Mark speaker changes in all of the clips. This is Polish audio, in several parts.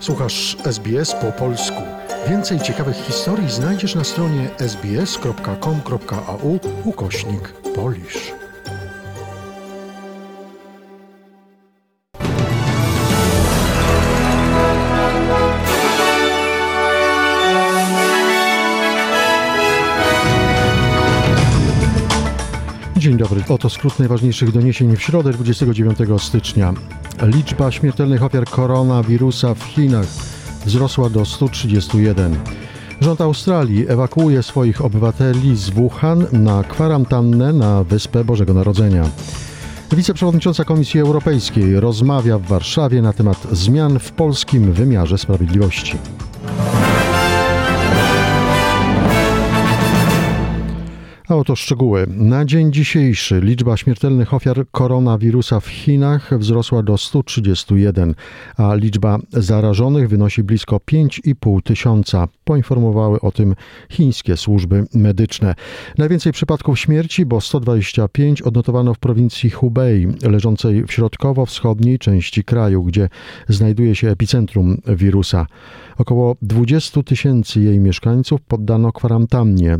Speaker 1: Słuchasz SBS po polsku. Więcej ciekawych historii znajdziesz na stronie sbs.com.au/Polish. Dzień dobry. Oto skrót najważniejszych doniesień w środę 29 stycznia. Liczba śmiertelnych ofiar koronawirusa w Chinach wzrosła do 131. Rząd Australii ewakuuje swoich obywateli z Wuhan na kwarantannę na Wyspę Bożego Narodzenia. Wiceprzewodnicząca Komisji Europejskiej rozmawia w Warszawie na temat zmian w polskim wymiarze sprawiedliwości. A oto szczegóły. Na dzień dzisiejszy liczba śmiertelnych ofiar koronawirusa w Chinach wzrosła do 131, a liczba zarażonych wynosi blisko 5,5 tysiąca. Poinformowały o tym chińskie służby medyczne. Najwięcej przypadków śmierci, bo 125, odnotowano w prowincji Hubei, leżącej w środkowo-wschodniej części kraju, gdzie znajduje się epicentrum wirusa. Około 20 tysięcy jej mieszkańców poddano kwarantannie,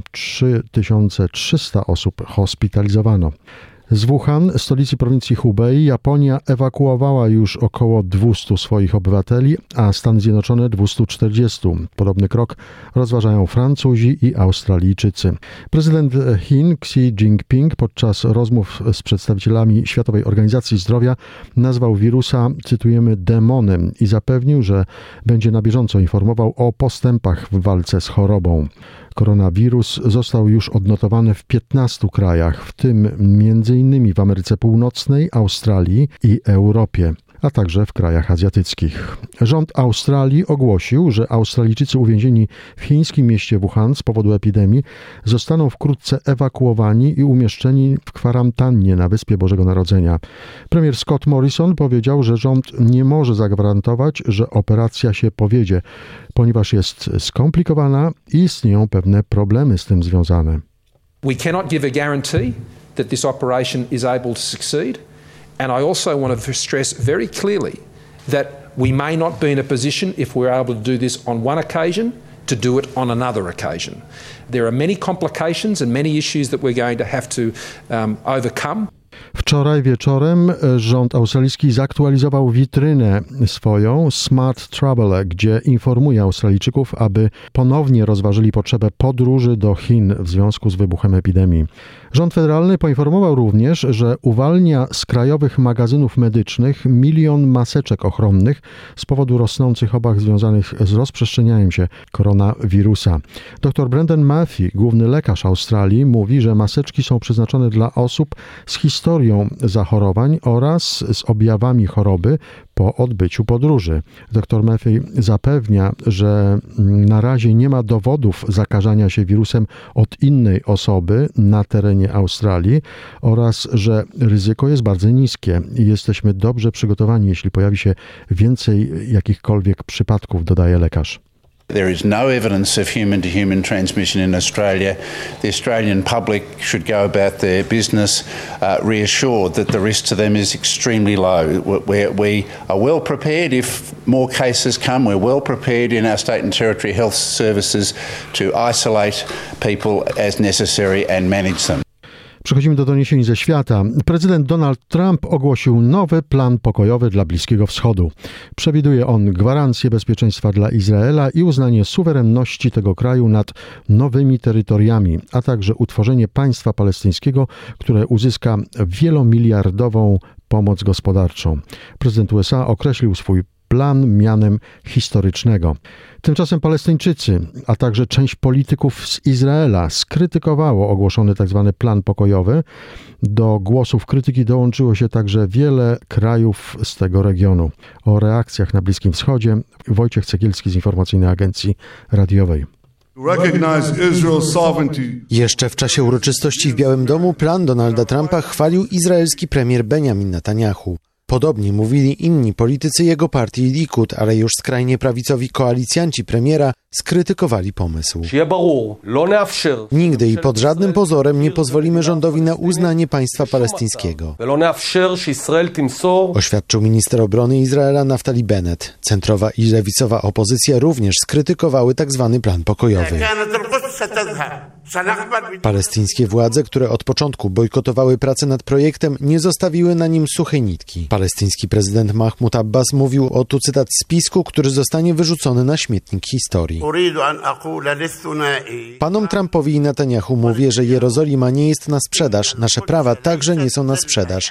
Speaker 1: 3300 osób hospitalizowano. Z Wuhan, stolicy prowincji Hubei, Japonia ewakuowała już około 200 swoich obywateli, a Stany Zjednoczone 240. Podobny krok rozważają Francuzi i Australijczycy. Prezydent Chin Xi Jinping podczas rozmów z przedstawicielami Światowej Organizacji Zdrowia nazwał wirusa, cytujemy, demonem i zapewnił, że będzie na bieżąco informował o postępach w walce z chorobą. Koronawirus został już odnotowany w 15 krajach, w tym m.in. w Ameryce Północnej, Australii i Europie, a także w krajach azjatyckich. Rząd Australii ogłosił, że Australijczycy uwięzieni w chińskim mieście Wuhan z powodu epidemii zostaną wkrótce ewakuowani i umieszczeni w kwarantannie na Wyspie Bożego Narodzenia. Premier Scott Morrison powiedział, że rząd nie może zagwarantować, że operacja się powiedzie, ponieważ jest skomplikowana i istnieją pewne problemy z tym związane.
Speaker 2: We cannot give a guarantee that this operation is able to succeed. And I also want to stress very clearly that we may not be in a position, if we're able to do this on one occasion, to do it on another occasion. There are many complications and many issues that we're going to have to overcome.
Speaker 1: Wczoraj wieczorem rząd australijski zaktualizował witrynę swoją Smart Traveler, gdzie informuje Australijczyków, aby ponownie rozważyli potrzebę podróży do Chin w związku z wybuchem epidemii. Rząd federalny poinformował również, że uwalnia z krajowych magazynów medycznych 1 milion maseczek ochronnych z powodu rosnących obaw związanych z rozprzestrzenianiem się koronawirusa. Dr Brendan Murphy, główny lekarz Australii, mówi, że maseczki są przeznaczone dla osób z historią zachorowań oraz z objawami choroby po odbyciu podróży. Dr Murphy zapewnia, że na razie nie ma dowodów zakażania się wirusem od innej osoby na terenie Australii oraz że ryzyko jest bardzo niskie i jesteśmy dobrze przygotowani, jeśli pojawi się więcej jakichkolwiek przypadków, dodaje lekarz.
Speaker 3: There is no evidence of human-to-human transmission in Australia. The Australian public should go about their business reassured that the risk to them is extremely low. We are well prepared if more cases come. We're well prepared in our state and territory health services to isolate people as necessary and manage them.
Speaker 1: Przechodzimy do doniesień ze świata. Prezydent Donald Trump ogłosił nowy plan pokojowy dla Bliskiego Wschodu. Przewiduje on gwarancję bezpieczeństwa dla Izraela i uznanie suwerenności tego kraju nad nowymi terytoriami, a także utworzenie państwa palestyńskiego, które uzyska wielomiliardową pomoc gospodarczą. Prezydent USA określił swój plan mianem historycznego. Tymczasem Palestyńczycy, a także część polityków z Izraela skrytykowało ogłoszony tzw. plan pokojowy. Do głosów krytyki dołączyło się także wiele krajów z tego regionu. O reakcjach na Bliskim Wschodzie Wojciech Cegielski z Informacyjnej Agencji Radiowej.
Speaker 4: Jeszcze w czasie uroczystości w Białym Domu plan Donalda Trumpa chwalił izraelski premier Benjamin Netanyahu. Podobnie mówili inni politycy jego partii Likud, ale już skrajnie prawicowi koalicjanci premiera skrytykowali pomysł. Nigdy i pod żadnym pozorem nie pozwolimy rządowi na uznanie państwa palestyńskiego, oświadczył minister obrony Izraela Naftali Bennett. Centrowa i lewicowa opozycja również skrytykowały tzw. plan pokojowy. Palestyńskie władze, które od początku bojkotowały pracę nad projektem, nie zostawiły na nim suchej nitki. Palestyński prezydent Mahmoud Abbas mówił o, tu cytat, spisku, który zostanie wyrzucony na śmietnik historii. Panom Trumpowi i Netanyahu mówię, że Jerozolima nie jest na sprzedaż, nasze prawa także nie są na sprzedaż.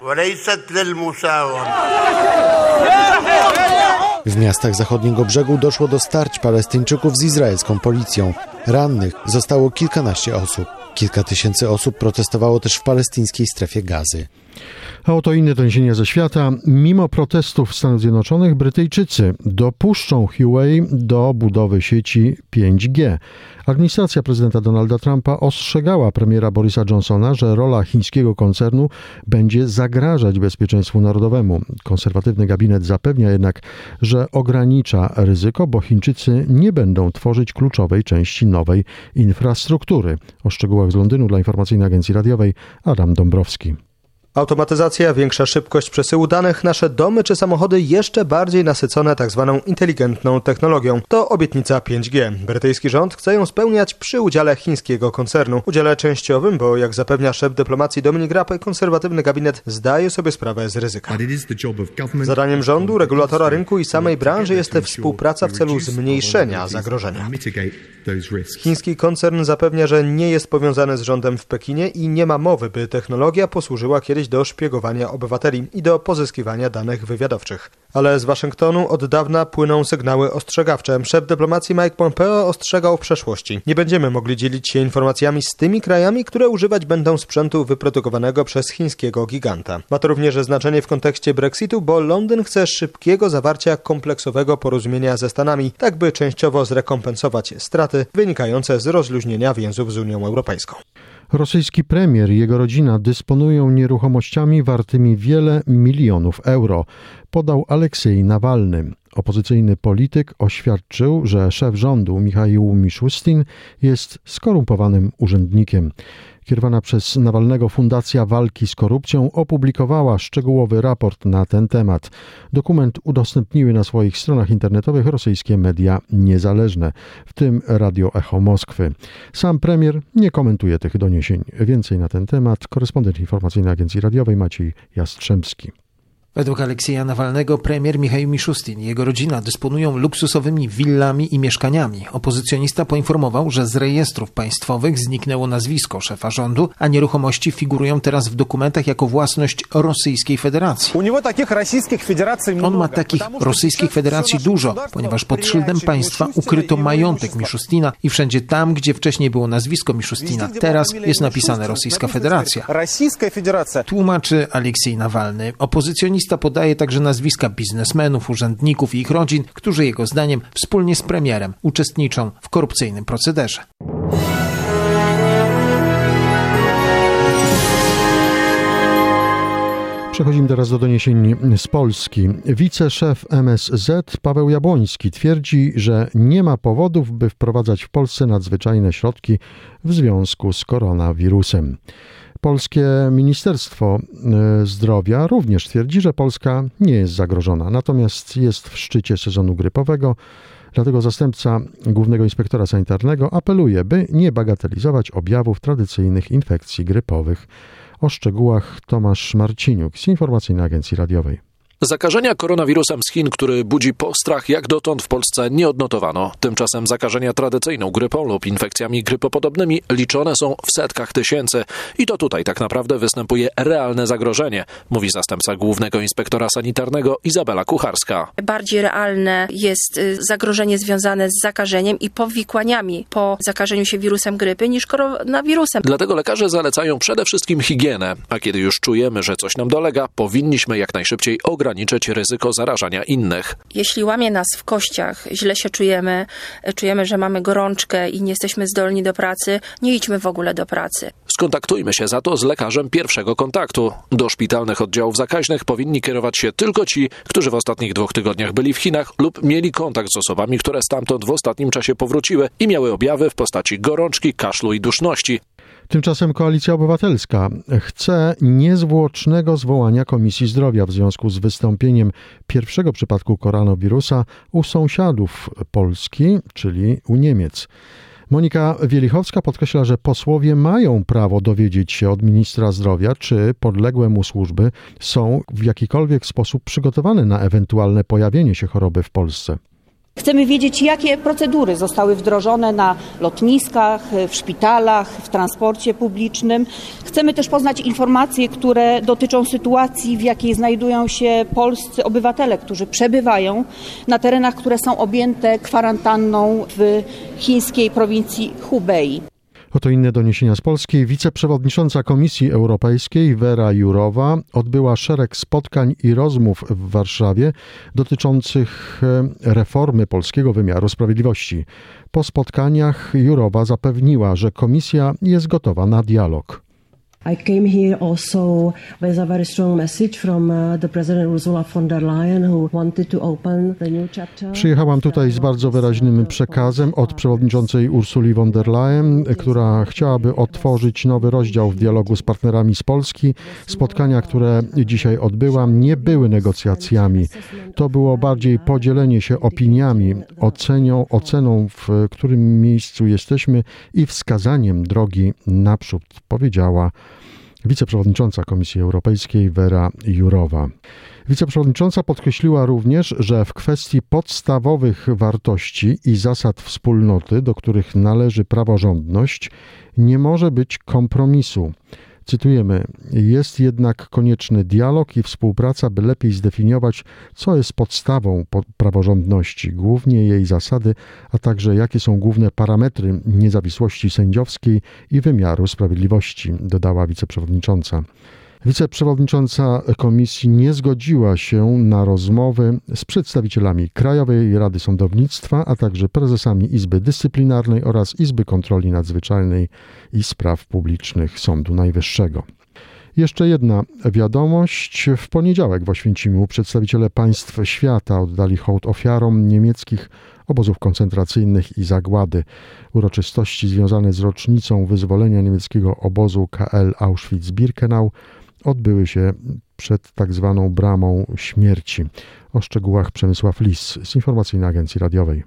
Speaker 4: W miastach zachodniego brzegu doszło do starć Palestyńczyków z izraelską policją. Rannych zostało kilkanaście osób. Kilka tysięcy osób protestowało też w palestyńskiej strefie Gazy.
Speaker 1: A oto inne doniesienia ze świata. Mimo protestów w Stanach Zjednoczonych Brytyjczycy dopuszczą Huawei do budowy sieci 5G. Administracja prezydenta Donalda Trumpa ostrzegała premiera Borisa Johnsona, że rola chińskiego koncernu będzie zagrażać bezpieczeństwu narodowemu. Konserwatywny gabinet zapewnia jednak, że ogranicza ryzyko, bo Chińczycy nie będą tworzyć kluczowej części nowej infrastruktury. O szczegółach z Londynu dla Informacyjnej Agencji Radiowej Adam Dąbrowski.
Speaker 5: Automatyzacja, większa szybkość przesyłu danych, nasze domy czy samochody jeszcze bardziej nasycone tzw. inteligentną technologią. To obietnica 5G. Brytyjski rząd chce ją spełniać przy udziale chińskiego koncernu. Udziale częściowym, bo jak zapewnia szef dyplomacji Dominic Raab, konserwatywny gabinet zdaje sobie sprawę z ryzyka. Zadaniem rządu, regulatora rynku i samej branży jest współpraca w celu zmniejszenia zagrożenia. Chiński koncern zapewnia, że nie jest powiązany z rządem w Pekinie i nie ma mowy, by technologia posłużyła kiedyś do szpiegowania obywateli i do pozyskiwania danych wywiadowczych. Ale z Waszyngtonu od dawna płyną sygnały ostrzegawcze. Szef dyplomacji Mike Pompeo ostrzegał w przeszłości. Nie będziemy mogli dzielić się informacjami z tymi krajami, które używać będą sprzętu wyprodukowanego przez chińskiego giganta. Ma to również znaczenie w kontekście Brexitu, bo Londyn chce szybkiego zawarcia kompleksowego porozumienia ze Stanami, tak by częściowo zrekompensować straty wynikające z rozluźnienia więzów z Unią Europejską.
Speaker 1: Rosyjski premier i jego rodzina dysponują nieruchomościami wartymi wiele milionów euro, podał Aleksiej Nawalny. Opozycyjny polityk oświadczył, że szef rządu Michaił Miszustin jest skorumpowanym urzędnikiem. Kierowana przez Nawalnego Fundacja Walki z Korupcją opublikowała szczegółowy raport na ten temat. Dokument udostępniły na swoich stronach internetowych rosyjskie media niezależne, w tym Radio Echo Moskwy. Sam premier nie komentuje tych doniesień. Więcej na ten temat korespondent Informacyjnej Agencji Radiowej Maciej Jastrzębski.
Speaker 6: Według Aleksieja Nawalnego premier Michaił Miszustin i jego rodzina dysponują luksusowymi willami i mieszkaniami. Opozycjonista poinformował, że z rejestrów państwowych zniknęło nazwisko szefa rządu, a nieruchomości figurują teraz w dokumentach jako własność Rosyjskiej Federacji. On ma takich Rosyjskich Federacji dużo, ponieważ pod szyldem państwa ukryto majątek Miszustina i wszędzie tam, gdzie wcześniej było nazwisko Miszustina, teraz jest napisane Rosyjska Federacja. Tłumaczy Aleksiej Nawalny. Opozycjonista podaje także nazwiska biznesmenów, urzędników i ich rodzin, którzy jego zdaniem wspólnie z premierem uczestniczą w korupcyjnym procederze.
Speaker 1: Przechodzimy teraz do doniesień z Polski. Wiceszef MSZ Paweł Jabłoński twierdzi, że nie ma powodów, by wprowadzać w Polsce nadzwyczajne środki w związku z koronawirusem. Polskie Ministerstwo Zdrowia również twierdzi, że Polska nie jest zagrożona, natomiast jest w szczycie sezonu grypowego. Dlatego zastępca głównego inspektora sanitarnego apeluje, by nie bagatelizować objawów tradycyjnych infekcji grypowych. O szczegółach Tomasz Marciniuk z Informacyjnej Agencji Radiowej.
Speaker 7: Zakażenia koronawirusem z Chin, który budzi postrach, jak dotąd w Polsce nie odnotowano. Tymczasem zakażenia tradycyjną grypą lub infekcjami grypopodobnymi liczone są w setkach tysięcy. I to tutaj tak naprawdę występuje realne zagrożenie, mówi zastępca głównego inspektora sanitarnego Izabela Kucharska.
Speaker 8: Bardziej realne jest zagrożenie związane z zakażeniem i powikłaniami po zakażeniu się wirusem grypy niż koronawirusem.
Speaker 7: Dlatego lekarze zalecają przede wszystkim higienę, a kiedy już czujemy, że coś nam dolega, powinniśmy jak najszybciej ograniczyć ograniczyć ryzyko zarażania innych.
Speaker 8: Jeśli łamie nas w kościach, źle się czujemy, że mamy gorączkę i nie jesteśmy zdolni do pracy, nie idźmy w ogóle do pracy.
Speaker 7: Skontaktujmy się za to z lekarzem pierwszego kontaktu. Do szpitalnych oddziałów zakaźnych powinni kierować się tylko ci, którzy w ostatnich 2 tygodniach byli w Chinach lub mieli kontakt z osobami, które stamtąd w ostatnim czasie powróciły i miały objawy w postaci gorączki, kaszlu i duszności.
Speaker 1: Tymczasem Koalicja Obywatelska chce niezwłocznego zwołania Komisji Zdrowia w związku z wystąpieniem pierwszego przypadku koronawirusa u sąsiadów Polski, czyli u Niemiec. Monika Wielichowska podkreśla, że posłowie mają prawo dowiedzieć się od ministra zdrowia, czy podległe mu służby są w jakikolwiek sposób przygotowane na ewentualne pojawienie się choroby w Polsce.
Speaker 9: Chcemy wiedzieć, jakie procedury zostały wdrożone na lotniskach, w szpitalach, w transporcie publicznym. Chcemy też poznać informacje, które dotyczą sytuacji, w jakiej znajdują się polscy obywatele, którzy przebywają na terenach, które są objęte kwarantanną w chińskiej prowincji Hubei.
Speaker 1: Oto inne doniesienia z Polski. Wiceprzewodnicząca Komisji Europejskiej Vera Jourová odbyła szereg spotkań i rozmów w Warszawie dotyczących reformy polskiego wymiaru sprawiedliwości. Po spotkaniach Jourová zapewniła, że Komisja jest gotowa na dialog.
Speaker 10: I came here also with a very strong message from the President Ursula von der Leyen, who wanted to open the new chapter.
Speaker 1: Przyjechałam tutaj z bardzo wyraźnym przekazem od przewodniczącej Ursuli von der Leyen, która chciałaby otworzyć nowy rozdział w dialogu z partnerami z Polski. Spotkania, które dzisiaj odbyłam, nie były negocjacjami. To było bardziej podzielenie się opiniami, oceną, w którym miejscu jesteśmy i wskazaniem drogi naprzód, powiedziała wiceprzewodnicząca Komisji Europejskiej Vera Jourová. Wiceprzewodnicząca podkreśliła również, że w kwestii podstawowych wartości i zasad wspólnoty, do których należy praworządność, nie może być kompromisu. Cytujemy: jest jednak konieczny dialog i współpraca, by lepiej zdefiniować, co jest podstawą praworządności, głównie jej zasady, a także jakie są główne parametry niezawisłości sędziowskiej i wymiaru sprawiedliwości, dodała wiceprzewodnicząca. Wiceprzewodnicząca komisji nie zgodziła się na rozmowy z przedstawicielami Krajowej Rady Sądownictwa, a także prezesami Izby Dyscyplinarnej oraz Izby Kontroli Nadzwyczajnej i Spraw Publicznych Sądu Najwyższego. Jeszcze jedna wiadomość. W poniedziałek w Oświęcimiu przedstawiciele państw świata oddali hołd ofiarom niemieckich obozów koncentracyjnych i zagłady. Uroczystości związane z rocznicą wyzwolenia niemieckiego obozu KL Auschwitz-Birkenau odbyły się przed tak zwaną bramą śmierci. O szczegółach Przemysław Lis z Informacyjnej Agencji Radiowej.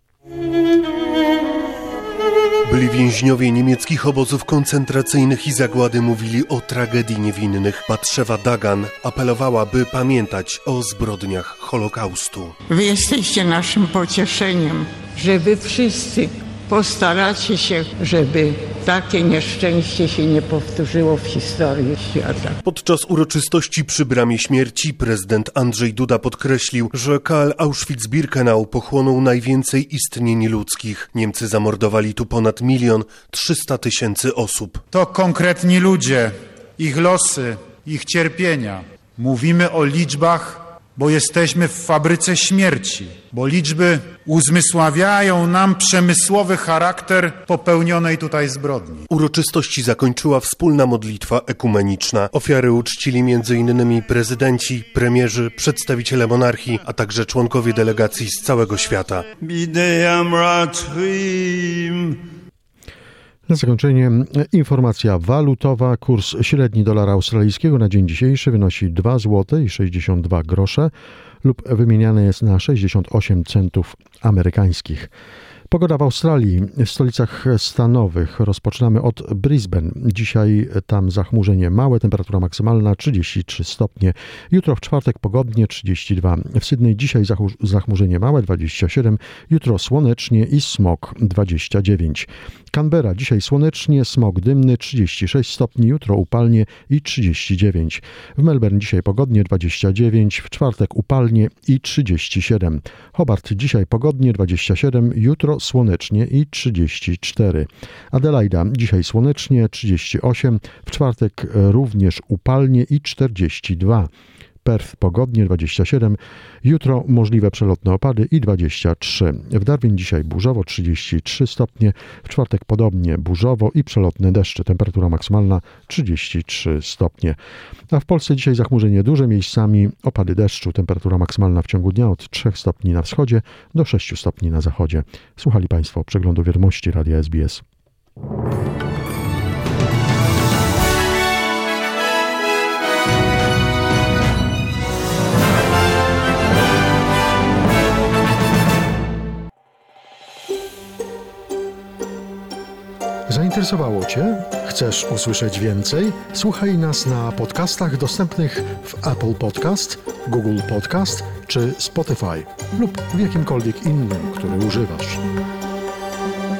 Speaker 11: Byli więźniowie niemieckich obozów koncentracyjnych i zagłady mówili o tragedii niewinnych. Batszewa Dagan apelowała, by pamiętać o zbrodniach Holokaustu.
Speaker 12: Wy jesteście naszym pocieszeniem, że wy wszyscy postaracie się, żeby takie nieszczęście się nie powtórzyło w historii świata.
Speaker 11: Podczas uroczystości przy Bramie Śmierci prezydent Andrzej Duda podkreślił, że KL Auschwitz-Birkenau pochłonął najwięcej istnień ludzkich. Niemcy zamordowali tu ponad 1 300 000 osób.
Speaker 13: To konkretni ludzie, ich losy, ich cierpienia. Mówimy o liczbach, bo jesteśmy w fabryce śmierci, bo liczby uzmysławiają nam przemysłowy charakter popełnionej tutaj zbrodni.
Speaker 11: Uroczystości zakończyła wspólna modlitwa ekumeniczna. Ofiary uczcili m.in. prezydenci, premierzy, przedstawiciele monarchii, a także członkowie delegacji z całego świata.
Speaker 1: Na zakończenie informacja walutowa. Kurs średni dolara australijskiego na dzień dzisiejszy wynosi 2 zł i 62 grosze lub wymieniany jest na 68 centów amerykańskich. Pogoda w Australii, w stolicach stanowych. Rozpoczynamy od Brisbane. Dzisiaj tam zachmurzenie małe, temperatura maksymalna 33 stopnie. Jutro w czwartek pogodnie 32. W Sydney dzisiaj zachmurzenie małe 27. Jutro słonecznie i smog 29. Canberra dzisiaj słonecznie, smog dymny 36 stopni. Jutro upalnie i 39. W Melbourne dzisiaj pogodnie 29. W czwartek upalnie i 37. Hobart dzisiaj pogodnie 27. Jutro słonecznie i 34. Adelaida dzisiaj słonecznie 38, w czwartek również upalnie i 42. Perth pogodnie 27, jutro możliwe przelotne opady i 23. W Darwin dzisiaj burzowo 33 stopnie, w czwartek podobnie burzowo i przelotne deszcze, temperatura maksymalna 33 stopnie. A w Polsce dzisiaj zachmurzenie duże, miejscami opady deszczu, temperatura maksymalna w ciągu dnia od 3 stopni na wschodzie do 6 stopni na zachodzie. Słuchali Państwo przeglądu wiadomości Radia SBS. Zainteresowało Cię? Chcesz usłyszeć więcej? Słuchaj nas na podcastach dostępnych w Apple Podcast, Google Podcast czy Spotify lub w jakimkolwiek innym, który używasz.